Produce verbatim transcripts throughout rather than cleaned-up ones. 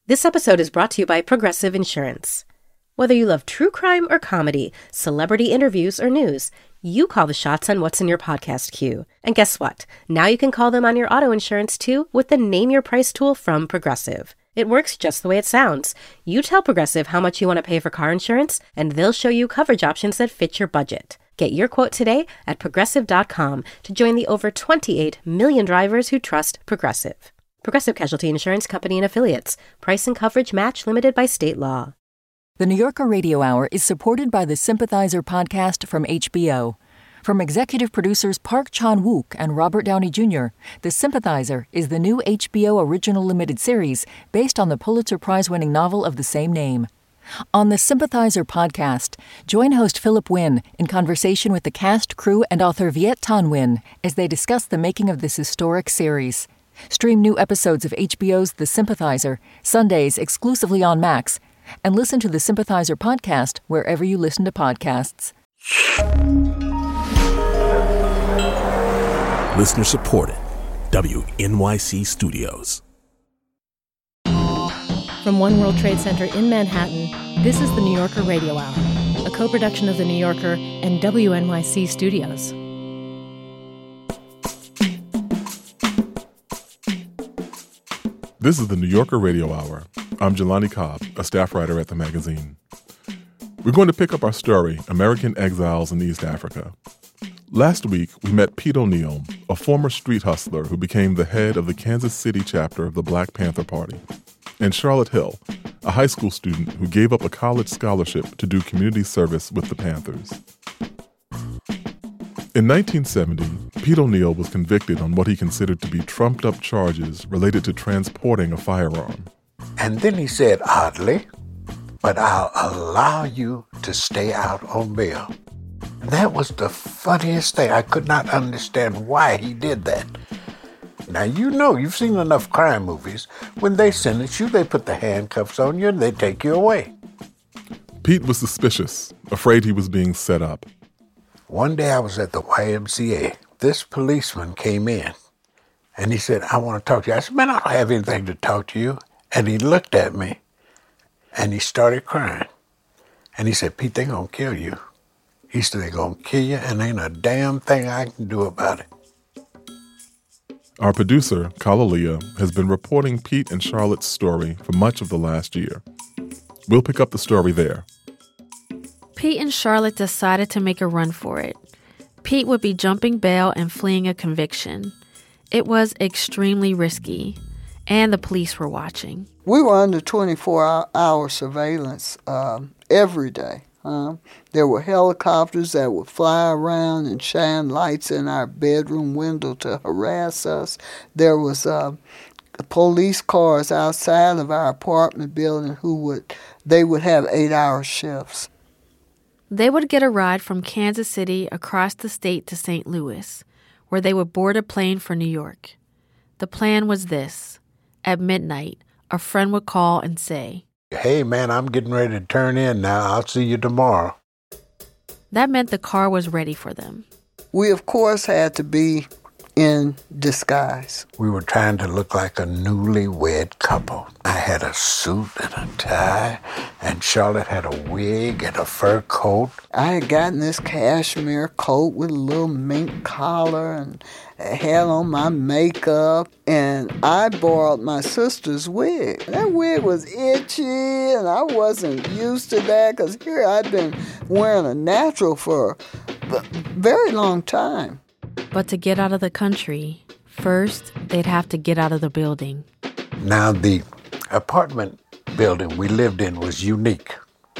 This episode is brought to you by Progressive Insurance. Whether you love true crime or comedy, celebrity interviews or news, you call the shots on what's in your podcast queue. And guess what? Now you can call them on your auto insurance too with the Name Your Price tool from Progressive. It works just the way it sounds. You tell Progressive how much you want to pay for car insurance, and they'll show you coverage options that fit your budget. Get your quote today at progressive dot com to join the over twenty-eight million drivers who trust Progressive. Progressive Casualty Insurance Company and Affiliates. Price and coverage match limited by state law. The New Yorker Radio Hour is supported by the Sympathizer podcast from H B O. From executive producers Park Chan-wook and Robert Downey Junior, The Sympathizer is the new H B O original limited series based on the Pulitzer Prize-winning novel of the same name. On the Sympathizer podcast, join host Philip Wynn in conversation with the cast, crew, and author Viet Thanh Nguyen as they discuss the making of this historic series. Stream new episodes of H B O's The Sympathizer, Sundays exclusively on Max, and listen to the Sympathizer podcast wherever you listen to podcasts. Listener supported. W N Y C Studios. From One World Trade Center in Manhattan, this is the New Yorker Radio Hour, a co-production of The New Yorker and W N Y C Studios. This is the New Yorker Radio Hour. I'm Jelani Cobb, a staff writer at the magazine. We're going to pick up our story, American Exiles in East Africa. Last week, we met Pete O'Neill, a former street hustler who became the head of the Kansas City chapter of the Black Panther Party, and Charlotte Hill, a high school student who gave up a college scholarship to do community service with the Panthers. In nineteen seventy, Pete O'Neill was convicted on what he considered to be trumped-up charges related to transporting a firearm. And then he said, oddly, but I'll allow you to stay out on bail. That was the funniest thing. I could not understand why he did that. Now, you know, you've seen enough crime movies. When they sentence you, they put the handcuffs on you and they take you away. Pete was suspicious, afraid he was being set up. One day I was at the Y M C A. This policeman came in and he said, I want to talk to you. I said, man, I don't have anything to talk to you. And he looked at me and he started crying. And he said, Pete, they're going to kill you. He said, they're going to kill you and ain't a damn thing I can do about it. Our producer, Kalalia, has been reporting Pete and Charlotte's story for much of the last year. We'll pick up the story there. Pete and Charlotte decided to make a run for it. Pete would be jumping bail and fleeing a conviction. It was extremely risky, and the police were watching. We were under twenty-four hour surveillance um, every day. Um, there were helicopters that would fly around and shine lights in our bedroom window to harass us. There was uh, police cars outside of our apartment building who would, they would have eight-hour shifts. They would get a ride from Kansas City across the state to Saint Louis, where they would board a plane for New York. The plan was this. At midnight, a friend would call and say, hey, man, I'm getting ready to turn in now. I'll see you tomorrow. That meant the car was ready for them. We, of course, had to be in disguise. We were trying to look like a newlywed couple. I had a suit and a tie, and Charlotte had a wig and a fur coat. I had gotten this cashmere coat with a little mink collar and had on my makeup, and I borrowed my sister's wig. That wig was itchy, and I wasn't used to that because here I'd been wearing a natural for a very long time. But to get out of the country, first, they'd have to get out of the building. Now, the apartment building we lived in was unique.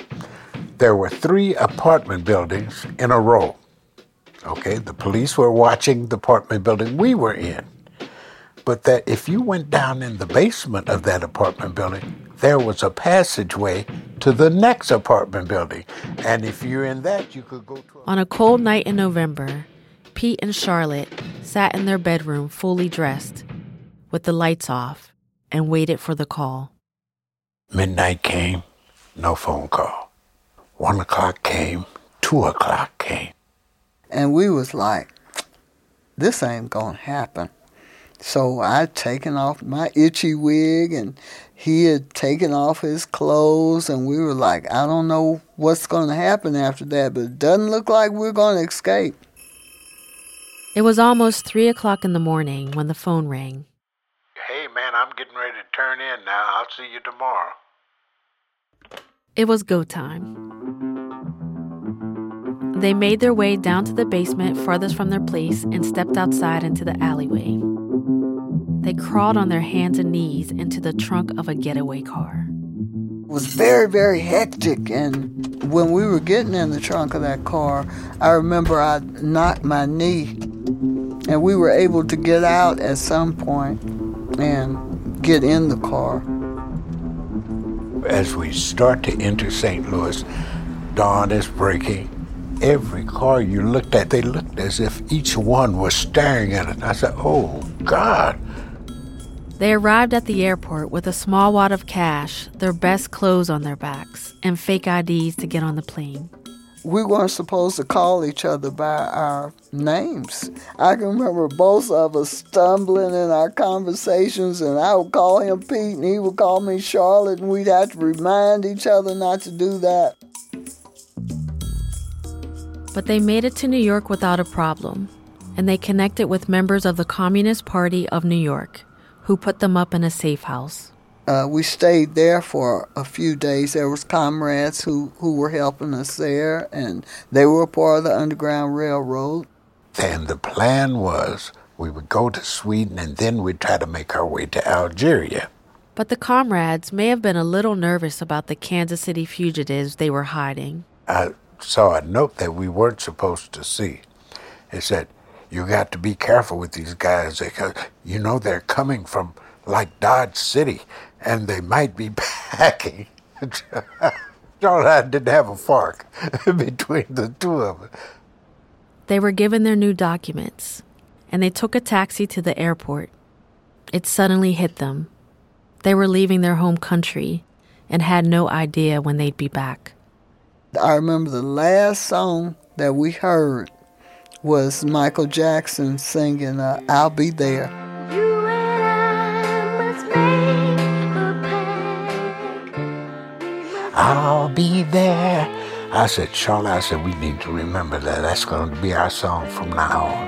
There were three apartment buildings in a row. Okay, the police were watching the apartment building we were in. But that if you went down in the basement of that apartment building, there was a passageway to the next apartment building. And if you're in that, you could go to... A- On a cold night in November, Pete and Charlotte sat in their bedroom fully dressed, with the lights off, and waited for the call. Midnight came, no phone call. One o'clock came, two o'clock came. And we was like, this ain't gonna happen. So I'd taken off my itchy wig, and he had taken off his clothes, and we were like, I don't know what's going to happen after that, but it doesn't look like we're going to escape. It was almost three o'clock in the morning when the phone rang. Hey, man, I'm getting ready to turn in now. I'll see you tomorrow. It was go time. They made their way down to the basement farthest from their place and stepped outside into the alleyway. They crawled on their hands and knees into the trunk of a getaway car. It was very, very hectic, and when we were getting in the trunk of that car, I remember I knocked my knee, and we were able to get out at some point and get in the car. As we start to enter Saint Louis, dawn is breaking. Every car you looked at, they looked as if each one was staring at it. I said, oh, God. They arrived at the airport with a small wad of cash, their best clothes on their backs, and fake I Ds to get on the plane. We weren't supposed to call each other by our names. I can remember both of us stumbling in our conversations, and I would call him Pete, and he would call me Charlotte, and we'd have to remind each other not to do that. But they made it to New York without a problem, and they connected with members of the Communist Party of New York, who put them up in a safe house. Uh, we stayed there for a few days. There was comrades who, who were helping us there, and they were a part of the Underground Railroad. And the plan was we would go to Sweden, and then we'd try to make our way to Algeria. But the comrades may have been a little nervous about the Kansas City fugitives they were hiding. I saw a note that we weren't supposed to see. It said, you got to be careful with these guys because, you know, they're coming from, like, Dodge City, and they might be packing. John and I didn't have a fork between the two of us. They were given their new documents, and they took a taxi to the airport. It suddenly hit them. They were leaving their home country and had no idea when they'd be back. I remember the last song that we heard was Michael Jackson singing, uh, I'll Be There. You and I must make a pact. I'll be there. I said, Charlie, I said, we need to remember that. That's going to be our song from now on.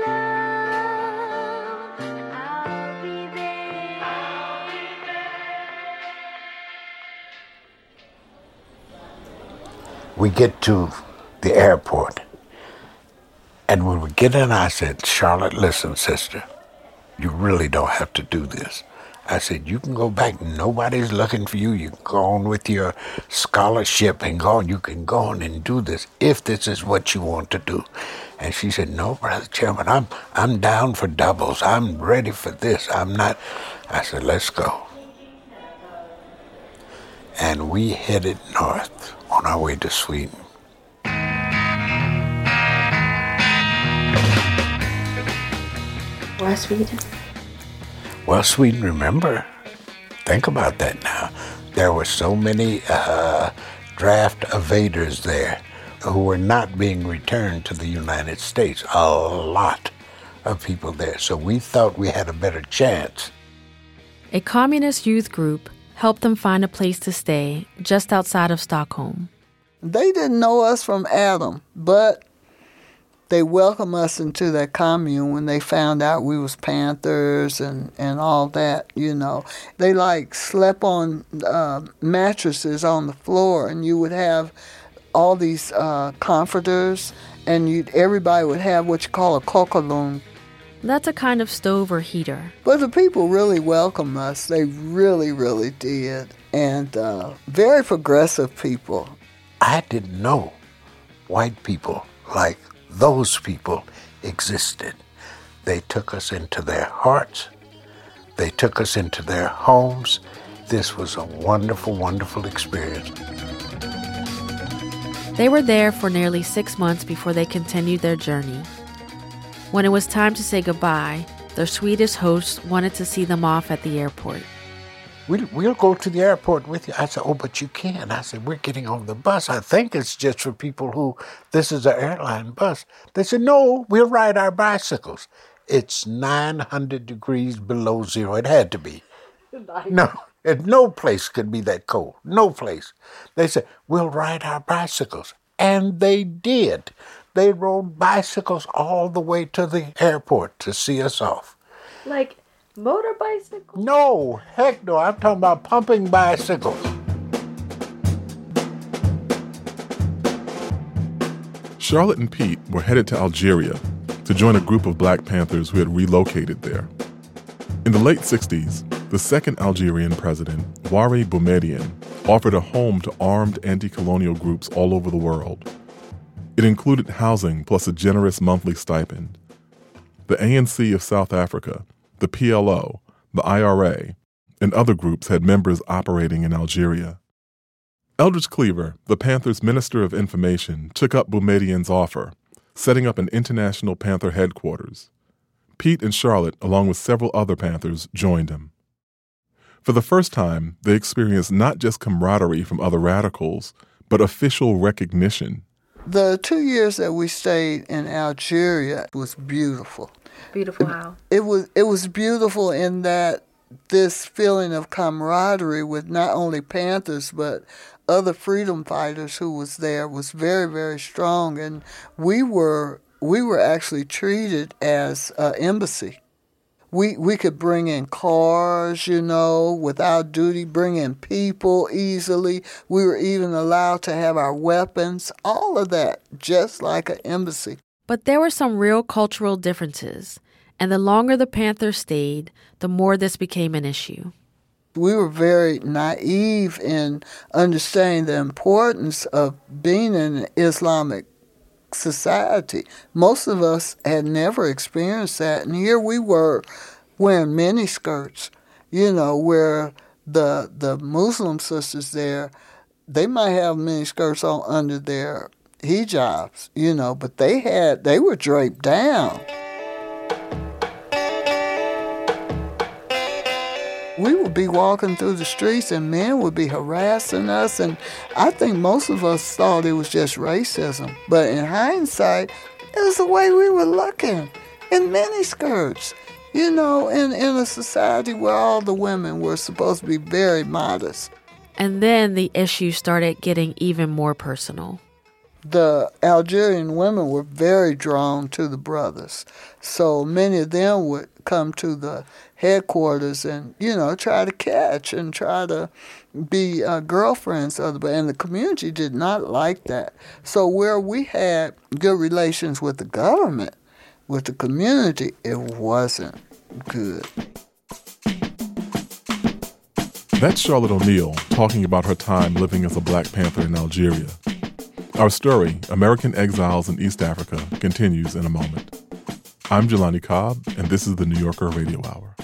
We get to the airport, and when we get in, I said, Charlotte, listen, sister, you really don't have to do this. I said, you can go back. Nobody's looking for you. You can go on with your scholarship and go on. You can go on and do this if this is what you want to do. And she said, no, Brother Chairman, I'm, I'm down for doubles. I'm ready for this. I'm not. I said, let's go. And we headed north on our way to Sweden. Why Sweden? Well, Sweden, remember, think about that now. There were so many uh, draft evaders there who were not being returned to the United States. A lot of people there. So we thought we had a better chance. A communist youth group helped them find a place to stay just outside of Stockholm. They didn't know us from Adam, but they welcomed us into that commune when they found out we was Panthers and, and all that, you know. They, like, slept on uh, mattresses on the floor, and you would have all these uh, comforters, and you'd, everybody would have what you call a kokolon. That's a kind of stove or heater. But the people really welcomed us. They really, really did. And uh, very progressive people. I didn't know white people like those people existed. They took us into their hearts. They took us into their homes. This was a wonderful, wonderful experience. They were there for nearly six months before they continued their journey. When it was time to say goodbye, their Swedish hosts wanted to see them off at the airport. We'll, we'll go to the airport with you. I said, oh, but you can't. I said, we're getting on the bus. I think it's just for people who, this is an airline bus. They said, no, we'll ride our bicycles. It's nine hundred degrees below zero. It had to be. No, it, no place could be that cold. No place. They said, we'll ride our bicycles. And they did. They rode bicycles all the way to the airport to see us off. Like motor bicycles? No, heck no. I'm talking about pumping bicycles. Charlotte and Pete were headed to Algeria to join a group of Black Panthers who had relocated there. In the late sixties, the second Algerian president, Houari Boumediene, offered a home to armed anti-colonial groups all over the world. It included housing plus a generous monthly stipend. The A N C of South Africa, the P L O, the I R A, and other groups had members operating in Algeria. Eldridge Cleaver, the Panthers' Minister of Information, took up Boumediene's offer, setting up an international Panther headquarters. Pete and Charlotte, along with several other Panthers, joined him. For the first time, they experienced not just camaraderie from other radicals, but official recognition. The two years that we stayed in Algeria was beautiful. Beautiful how? It, it was it was beautiful in that this feeling of camaraderie with not only Panthers but other freedom fighters who was there was very, very strong, and we were we were actually treated as an embassy. We we could bring in cars, you know, without duty, bring in people easily. We were even allowed to have our weapons, all of that, just like an embassy. But there were some real cultural differences, and the longer the Panthers stayed, the more this became an issue. We were very naive in understanding the importance of being in an Islamic society. Most of us had never experienced that, and here we were wearing miniskirts, you know, where the the Muslim sisters there, they might have miniskirts on under their hijabs, you know, but they had they were draped down. We would be walking through the streets and men would be harassing us, and I think most of us thought it was just racism. But in hindsight, it was the way we were looking, in miniskirts, you know, in, in a society where all the women were supposed to be very modest. And then the issue started getting even more personal. The Algerian women were very drawn to the brothers, so many of them would come to the headquarters and, you know, try to catch and try to be uh, girlfriends of the, and the community did not like that. So where we had good relations with the government, with the community, it wasn't good. That's Charlotte O'Neill talking about her time living as a Black Panther in Algeria. Our story, American Exiles in East Africa, continues in a moment. I'm Jelani Cobb, and this is the New Yorker Radio Hour.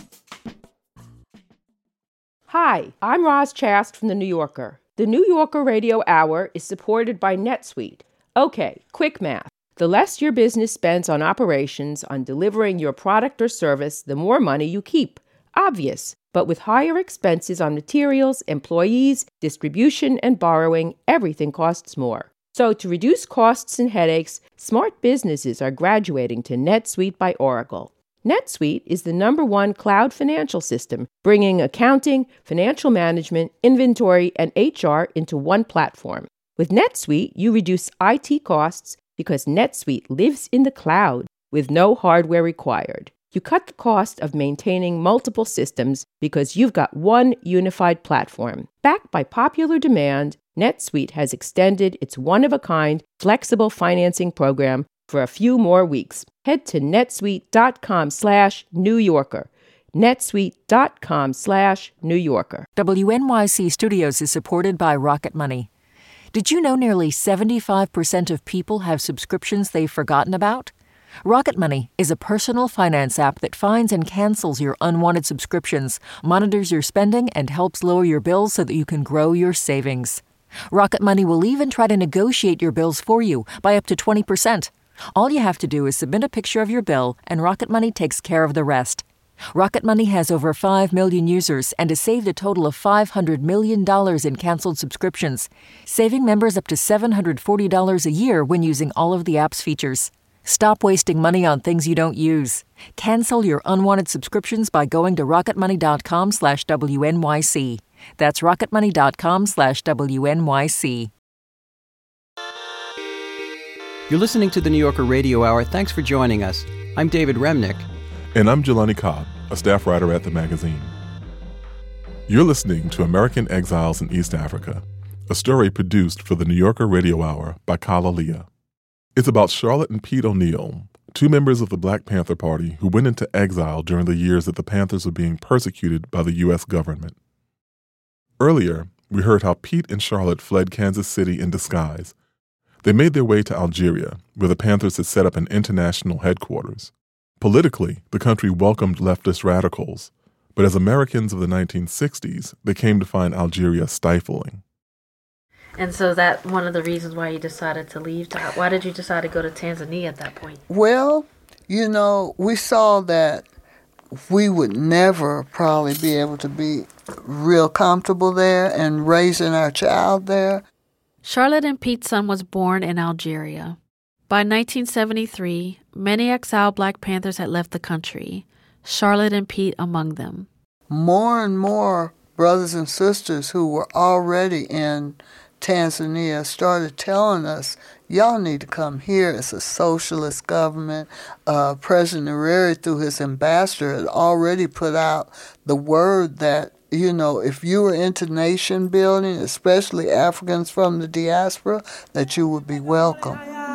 Hi, I'm Roz Chast from The New Yorker. The New Yorker Radio Hour is supported by NetSuite. Okay, quick math. The less your business spends on operations, on delivering your product or service, the more money you keep. Obvious. But with higher expenses on materials, employees, distribution, and borrowing, everything costs more. So to reduce costs and headaches, smart businesses are graduating to NetSuite by Oracle. NetSuite is the number one cloud financial system, bringing accounting, financial management, inventory, and H R into one platform. With NetSuite, you reduce I T costs because NetSuite lives in the cloud with no hardware required. You cut the cost of maintaining multiple systems because you've got one unified platform. Backed by popular demand, NetSuite has extended its one-of-a-kind flexible financing program for a few more weeks. Head to netsuite.com slash New Yorker. netsuite.com slash New Yorker. W N Y C Studios is supported by Rocket Money. Did you know nearly seventy-five percent of people have subscriptions they've forgotten about? Rocket Money is a personal finance app that finds and cancels your unwanted subscriptions, monitors your spending, and helps lower your bills so that you can grow your savings. Rocket Money will even try to negotiate your bills for you by up to twenty percent. All you have to do is submit a picture of your bill, and Rocket Money takes care of the rest. Rocket Money has over five million users and has saved a total of five hundred million dollars in canceled subscriptions, saving members up to seven hundred forty dollars a year when using all of the app's features. Stop wasting money on things you don't use. Cancel your unwanted subscriptions by going to rocketmoney.com slash WNYC. That's rocketmoney.com slash WNYC. You're listening to the New Yorker Radio Hour. Thanks for joining us. I'm David Remnick. And I'm Jelani Cobb, a staff writer at the magazine. You're listening to American Exiles in East Africa, a story produced for the New Yorker Radio Hour by Kala Leah. It's about Charlotte and Pete O'Neill, two members of the Black Panther Party who went into exile during the years that the Panthers were being persecuted by the U S government. Earlier, we heard how Pete and Charlotte fled Kansas City in disguise. They made their way to Algeria, where the Panthers had set up an international headquarters. Politically, the country welcomed leftist radicals, but as Americans of the nineteen sixties, they came to find Algeria stifling. And so that one of the reasons why you decided to leave. Why did you decide to go to Tanzania at that point? Well, you know, we saw that we would never probably be able to be real comfortable there and raising our child there. Charlotte and Pete's son was born in Algeria. By nineteen seventy-three, many exiled Black Panthers had left the country, Charlotte and Pete among them. More and more brothers and sisters who were already in Tanzania started telling us, y'all need to come here. It's a socialist government. Uh, President Nyerere, through his ambassador, had already put out the word that, you know, if you were into nation building, especially Africans from the diaspora, that you would be welcome.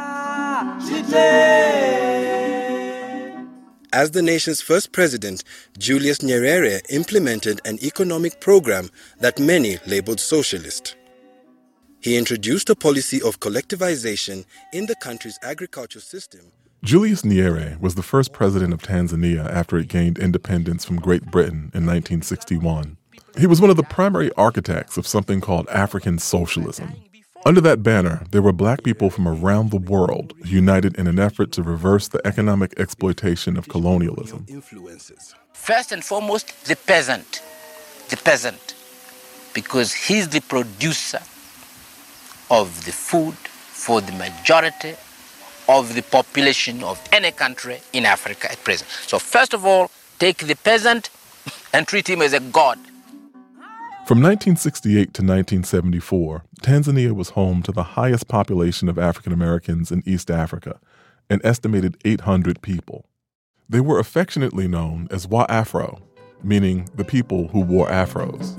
As the nation's first president, Julius Nyerere implemented an economic program that many labeled socialist. He introduced a policy of collectivization in the country's agriculture system. Julius Nyerere was the first president of Tanzania after it gained independence from Great Britain in nineteen sixty-one. He was one of the primary architects of something called African socialism. Under that banner, there were Black people from around the world united in an effort to reverse the economic exploitation of colonialism. First and foremost, the peasant. The peasant. Because he's the producer of the food for the majority of the population of any country in Africa at present. So first of all, take the peasant and treat him as a god. From nineteen sixty-eight to nineteen seventy-four, Tanzania was home to the highest population of African Americans in East Africa, an estimated eight hundred people. They were affectionately known as Wa-Afro, meaning the people who wore afros.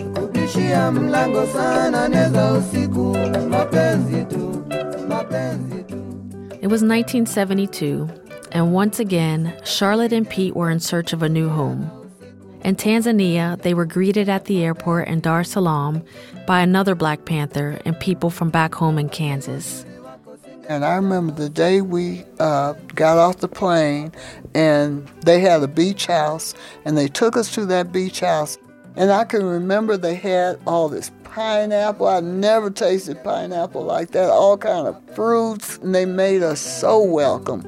It was nineteen seventy-two, and once again, Charlotte and Pete were in search of a new home. In Tanzania, they were greeted at the airport in Dar es Salaam by another Black Panther and people from back home in Kansas. And I remember the day we uh, got off the plane, and they had a beach house, and they took us to that beach house. And I can remember they had all this pineapple. I never tasted pineapple like that, all kind of fruits, and they made us so welcome.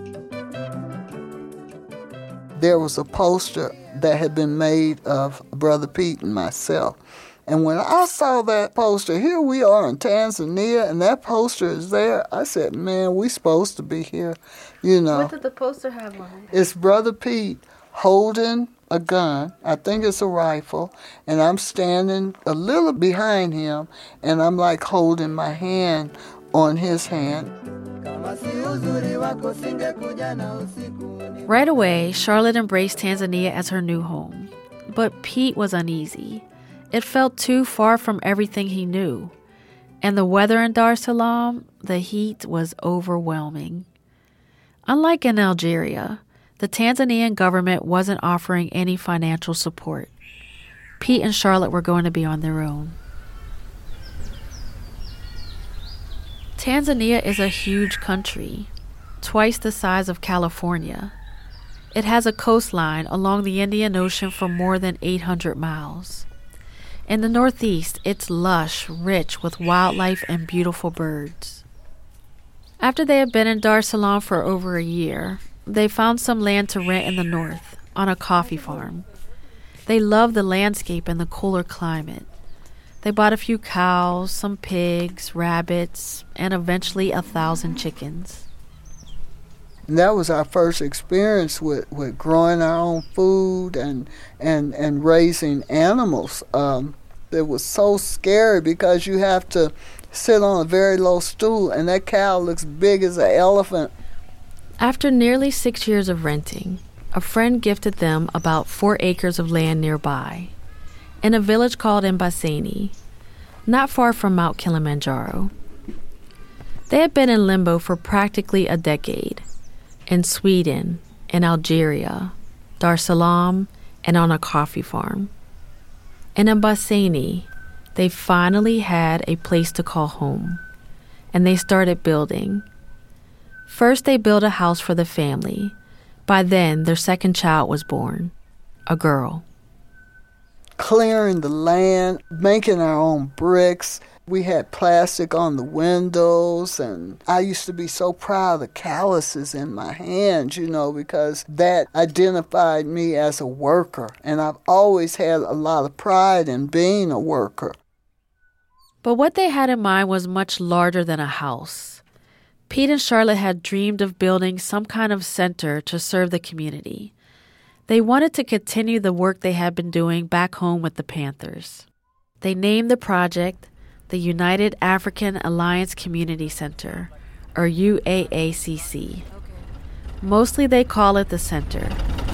There was a poster that had been made of Brother Pete and myself. And when I saw that poster, here we are in Tanzania, and that poster is there, I said, man, we supposed to be here, you know. What did the poster have on it? It's Brother Pete holding a gun. I think it's a rifle, and I'm standing a little behind him, and I'm like holding my hand on his hand. Right away, Charlotte embraced Tanzania as her new home. But Pete was uneasy. It felt too far from everything he knew. And the weather in Dar es Salaam, the heat was overwhelming. Unlike in Algeria, the Tanzanian government wasn't offering any financial support. Pete and Charlotte were going to be on their own. Tanzania is a huge country, twice the size of California. It has a coastline along the Indian Ocean for more than eight hundred miles. In the northeast, it's lush, rich with wildlife and beautiful birds. After they had been in Dar es Salaam for over a year, they found some land to rent in the north, on a coffee farm. They loved the landscape and the cooler climate. They bought a few cows, some pigs, rabbits, and eventually a thousand chickens. And that was our first experience with, with growing our own food and and, and raising animals. Um, it was so scary because you have to sit on a very low stool, and that cow looks big as an elephant. After nearly six years of renting, a friend gifted them about four acres of land nearby, in a village called Embasani, not far from Mount Kilimanjaro. They had been in limbo for practically a decade, in Sweden, in Algeria, Dar es Salaam, and on a coffee farm. In Embasani, they finally had a place to call home, and they started building. First, they built a house for the family. By then, their second child was born, a girl. Clearing the land, making our own bricks. We had plastic on the windows, and I used to be so proud of the calluses in my hands, you know, because that identified me as a worker, and I've always had a lot of pride in being a worker. But what they had in mind was much larger than a house. Pete and Charlotte had dreamed of building some kind of center to serve the community. They wanted to continue the work they had been doing back home with the Panthers. They named the project the United African Alliance Community Center, or U A A C C. Mostly they call it the center.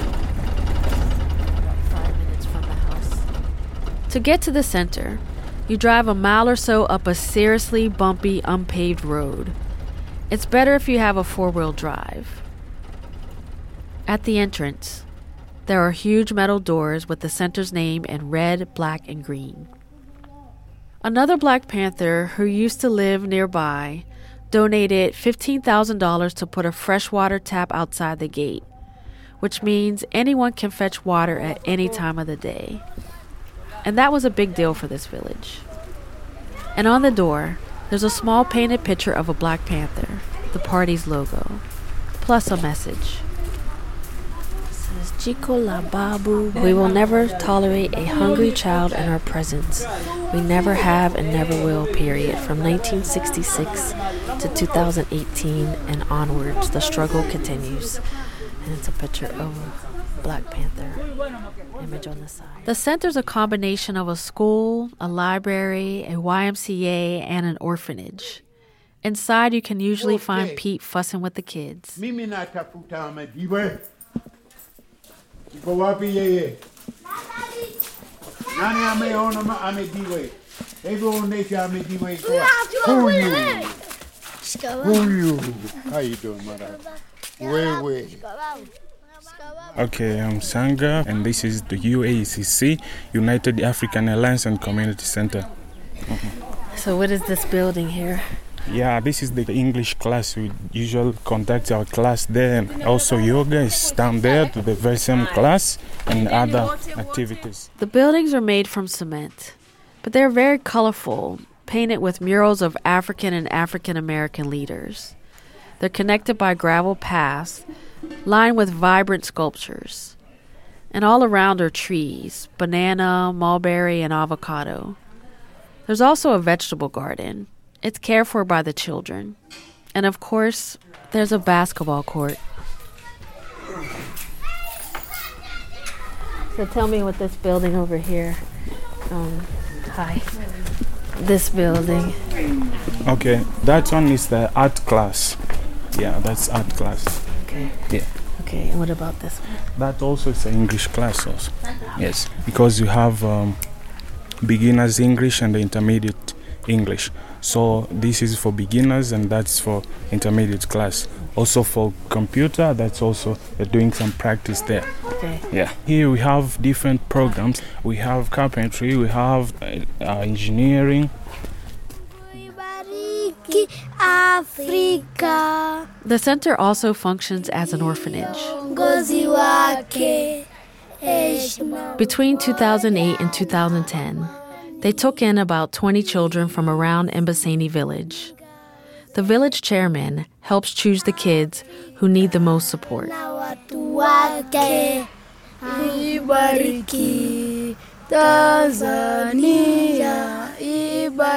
Five minutes from the house. To get to the center, you drive a mile or so up a seriously bumpy, unpaved road. It's better if you have a four-wheel drive. At the entrance, there are huge metal doors with the center's name in red, black, and green. Another Black Panther who used to live nearby donated fifteen thousand dollars to put a freshwater tap outside the gate, which means anyone can fetch water at any time of the day. And that was a big deal for this village. And on the door, there's a small painted picture of a Black Panther, the party's logo, plus a message. It says, Chico La Babu, we will never tolerate a hungry child in our presence. We never have and never will, period. From nineteen sixty-six to two thousand eighteen and onwards, the struggle continues. And it's a picture of a Black Panther image on the side. The center's a combination of a school, a library, a Y M C A, and an orphanage. Inside, you can usually okay. find Pete fussing with the kids. Who are you? Who are you? How you doing, mother? Where, where? Okay, I'm Sanga, and this is the U A C C, United African Alliance and Community Center. Mm-hmm. So what is this building here? Yeah, this is the English class. We usually conduct our class there, and also yoga is down there to the very same class and other activities. The buildings are made from cement, but they're very colorful, painted with murals of African and African American leaders. They're connected by gravel paths, lined with vibrant sculptures. And all around are trees, banana, mulberry, and avocado. There's also a vegetable garden. It's cared for by the children. And of course, there's a basketball court. So tell me what this building over here, um, hi, this building. Okay, that one is the art class. Yeah, that's art class. Okay. Yeah. Okay, and what about this one? That also is an English class also. Yes, because you have um, beginners English and the intermediate English. So this is for beginners and that's for intermediate class. Also for computer, that's also they're doing some practice there. Okay. Yeah. Here we have different programs. We have carpentry, we have uh, uh, engineering. Africa. The center also functions as an orphanage. Between two thousand eight and two thousand ten, they took in about twenty children from around Embasani village. The village chairman helps choose the kids who need the most support.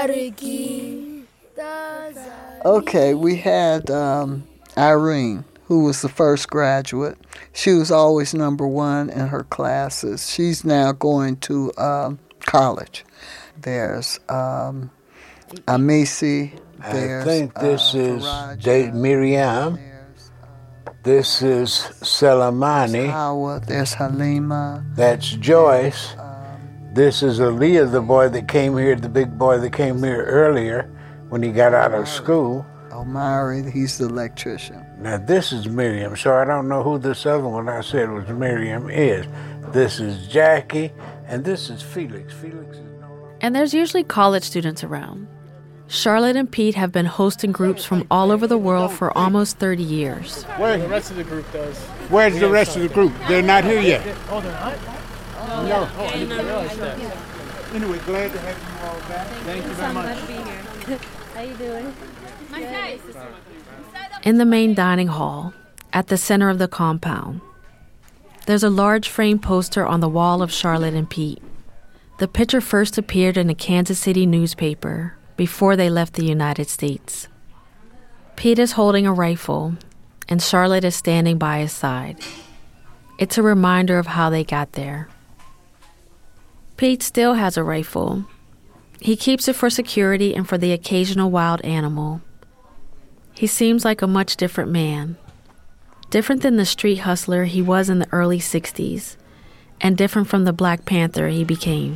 Okay, we had um, Irene, who who was the first graduate. She was always number one in her classes. She's now going to um, college. There's um, Amisi. There's, I think this uh, is Faraja, De- Miriam. This is Selamani. Hawa, there's Halima. That's Joyce. This is Aaliyah, the boy that came here, the big boy that came here earlier when he got out of school. Omari, he's the electrician. Now this is Miriam, so I don't know who this other one I said was Miriam is. This is Jackie, and this is Felix. Felix is And there's usually college students around. Charlotte and Pete have been hosting groups from all over the world for almost thirty years. Where the rest of the group does. Where's the rest of the group? They're not here yet. Oh, they're not? No. Oh, I didn't realize that. Anyway, glad to have you all back. Thank you very much. Glad to be here. How you doing? Nice. In the main dining hall, at the center of the compound, there's a large frame poster on the wall of Charlotte and Pete. The picture first appeared in a Kansas City newspaper before they left the United States. Pete is holding a rifle, and Charlotte is standing by his side. It's a reminder of how they got there. Pete still has a rifle. He keeps it for security and for the occasional wild animal. He seems like a much different man. Different than the street hustler he was in the early sixties, and different from the Black Panther he became.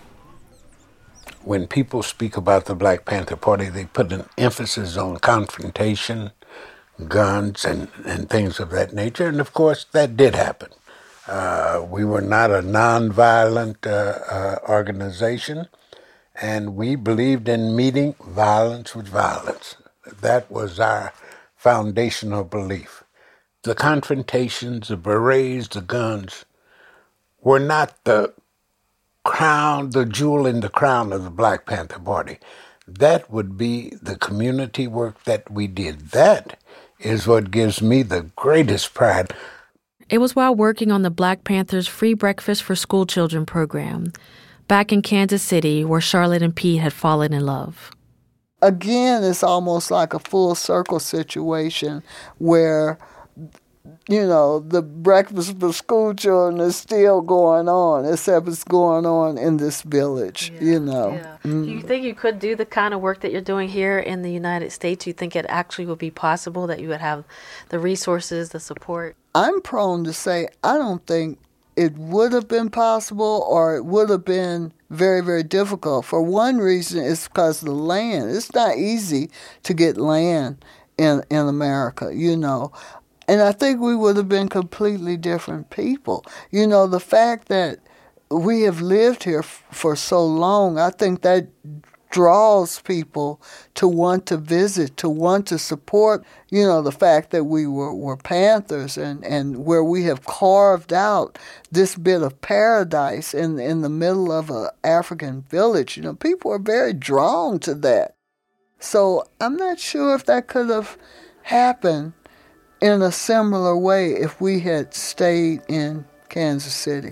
When people speak about the Black Panther Party, they put an emphasis on confrontation, guns, and, and things of that nature. And of course, that did happen. Uh, we were not a nonviolent uh, uh, organization, and we believed in meeting violence with violence. That was our foundational belief. The confrontations, the berets, the guns were not the crown, the jewel in the crown of the Black Panther Party. That would be the community work that we did. That is what gives me the greatest pride. It was while working on the Black Panthers' Free Breakfast for School Children program back in Kansas City where Charlotte and Pete had fallen in love. Again, it's almost like a full circle situation where, you know, the Breakfast for School Children is still going on, except it's going on in this village, yeah, you know. Yeah. Mm. Do you think you could do the kind of work that you're doing here in the United States? Do you think it actually would be possible that you would have the resources, the support? I'm prone to say I don't think it would have been possible, or it would have been very, very difficult. For one reason, it's because of the land. It's not easy to get land in in America, you know. And I think we would have been completely different people. You know, the fact that we have lived here f- for so long, I think that draws people to want to visit, to want to support, you know, the fact that we were, were Panthers and, and where we have carved out this bit of paradise in, in the middle of an African village. You know, people are very drawn to that. So I'm not sure if that could have happened in a similar way if we had stayed in Kansas City.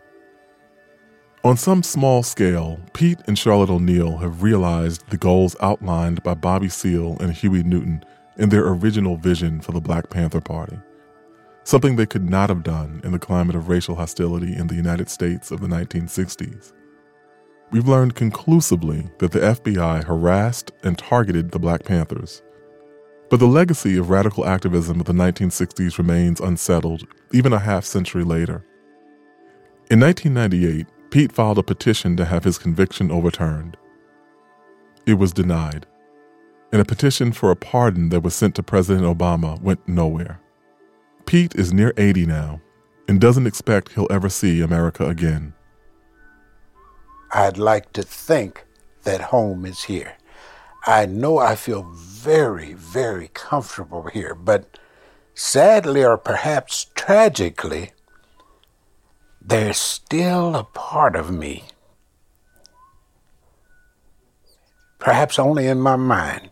On some small scale, Pete and Charlotte O'Neill have realized the goals outlined by Bobby Seale and Huey Newton in their original vision for the Black Panther Party, something they could not have done in the climate of racial hostility in the United States of the nineteen sixties. We've learned conclusively that the F B I harassed and targeted the Black Panthers. But the legacy of radical activism of the nineteen sixties remains unsettled, even a half century later. In nineteen ninety-eight, Pete filed a petition to have his conviction overturned. It was denied, and a petition for a pardon that was sent to President Obama went nowhere. Pete is near eighty now and doesn't expect he'll ever see America again. I'd like to think that home is here. I know I feel very, very comfortable here, but sadly, or perhaps tragically, there's still a part of me, perhaps only in my mind,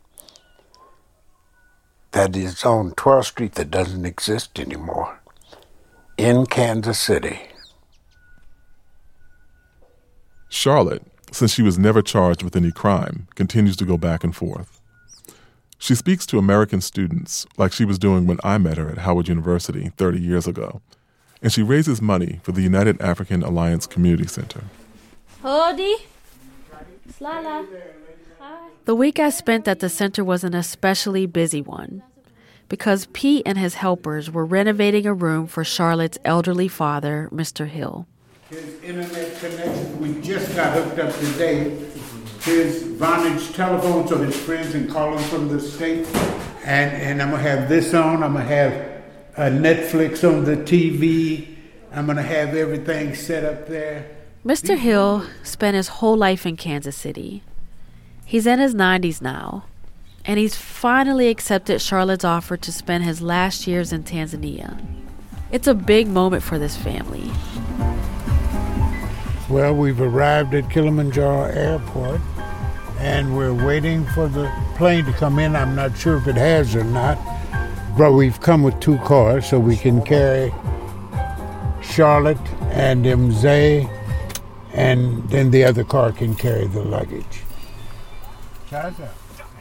that is on twelfth Street that doesn't exist anymore, in Kansas City. Charlotte, since she was never charged with any crime, continues to go back and forth. She speaks to American students like she was doing when I met her at Howard University thirty years ago. And she raises money for the United African Alliance Community Center. Hodi. Slala. The week I spent at the center was an especially busy one because Pete and his helpers were renovating a room for Charlotte's elderly father, Mister Hill. His internet connection, we just got hooked up today. His Vonage telephone so his friends can call him from the States. And, and I'm going to have this on. I'm going to have uh, Netflix on the T V. I'm going to have everything set up there. Mister Hill spent his whole life in Kansas City. He's in his nineties now, and he's finally accepted Charlotte's offer to spend his last years in Tanzania. It's a big moment for this family. Well, we've arrived at Kilimanjaro Airport, and we're waiting for the plane to come in. I'm not sure if it has or not, but we've come with two cars so we can carry Charlotte and Mzee, and then the other car can carry the luggage. Chaza.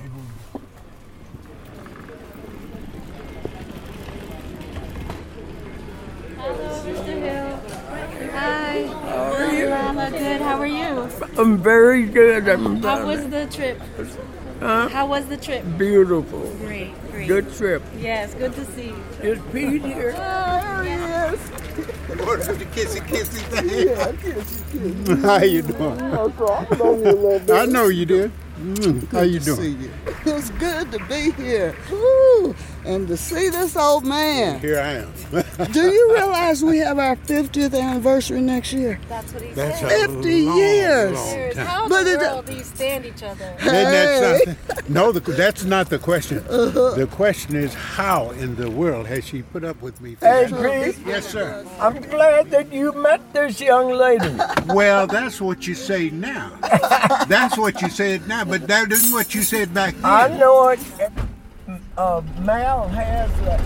Hello, Mister Hill. Hi. How are you? Lala, good. How are you? I'm very good. I'm How was the trip? Huh? How was the trip? Beautiful. Great, great. Good trip. Yes, good to see you. Is Pete here? Oh, yes. What the kissy kissy thing? Yeah, kissy kissy. How you doing? I know you did. Mm, how you to doing? See you. It's good to be here. Woo! And to see this old man. Here I am. Do you realize we have our fiftieth anniversary next year? That's what he That's said. a fifty long, years. long time. How in But the it- world do you stand each other? Isn't that Hey. something? No, the, that's not the question. Uh-huh. The question is, how in the world has she put up with me? for Hey, that long? Pete. Yes, sir. I'm glad that you met this young lady. Well, that's what you say now. That's what you said now, but that isn't what you said back then. I know it. Uh, Mal has a...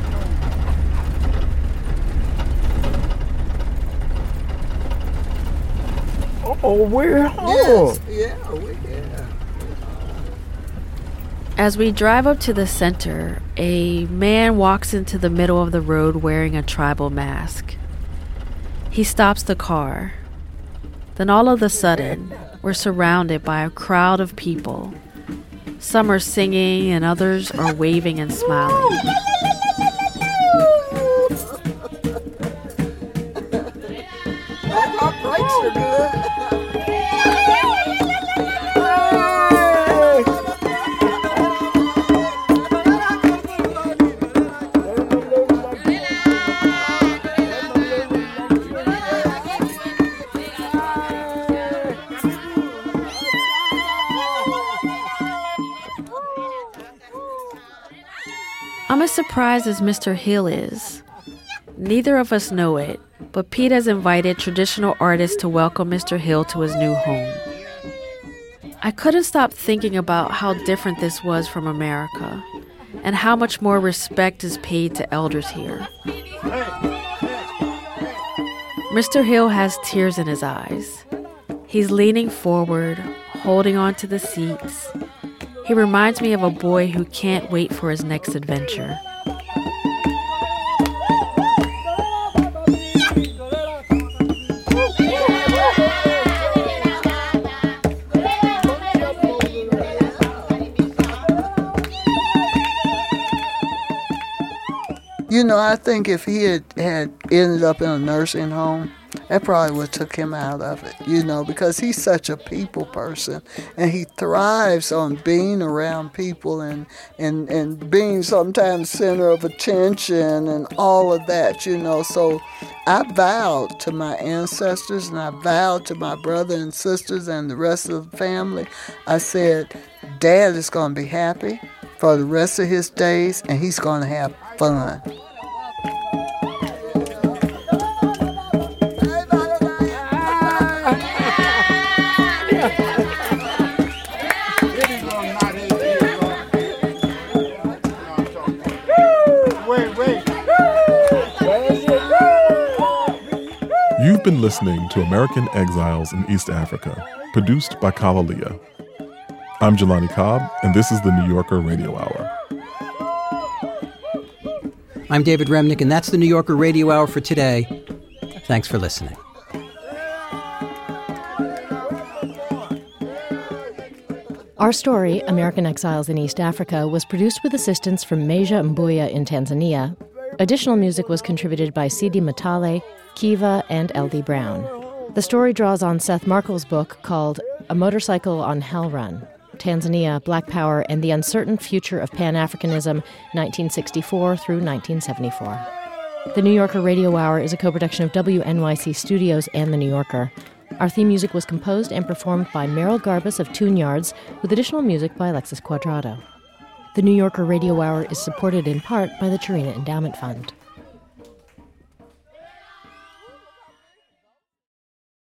Oh, we're home. Yes. Yeah, we yeah. As we drive up to the center, a man walks into the middle of the road wearing a tribal mask. He stops the car. Then all of a sudden, we're surrounded by a crowd of people. Some are singing and others are waving and smiling. Our brakes are good. I'm as surprised as Mister Hill is. Neither of us know it, but Pete has invited traditional artists to welcome Mister Hill to his new home. I couldn't stop thinking about how different this was from America, and how much more respect is paid to elders here. Mister Hill has tears in his eyes. He's leaning forward, holding on to the seats. He reminds me of a boy who can't wait for his next adventure. You know, I think if he had, had ended up in a nursing home, that probably would have took him out of it, you know, because he's such a people person, and he thrives on being around people and, and, and being sometimes center of attention and all of that, you know. So I vowed to my ancestors, and I vowed to my brother and sisters and the rest of the family. I said, Dad is going to be happy for the rest of his days, and he's going to have fun. You've been listening to American Exiles in East Africa, produced by Kalalia. I'm Jelani Cobb, and this is the New Yorker Radio Hour. I'm David Remnick, and that's the New Yorker Radio Hour for today. Thanks for listening. Our story, American Exiles in East Africa, was produced with assistance from Meja Mbuya in Tanzania. Additional music was contributed by Sidi Matale, Kiva, and L D Brown. The story draws on Seth Markle's book called A Motorcycle on Hell Run, Tanzania, Black Power, and the Uncertain Future of Pan-Africanism, nineteen sixty-four through nineteen seventy-four. The New Yorker Radio Hour is a co-production of W N Y C Studios and The New Yorker. Our theme music was composed and performed by Merrill Garbus of Tune Yards, with additional music by Alexis Quadrado. The New Yorker Radio Hour is supported in part by the Chirina Endowment Fund.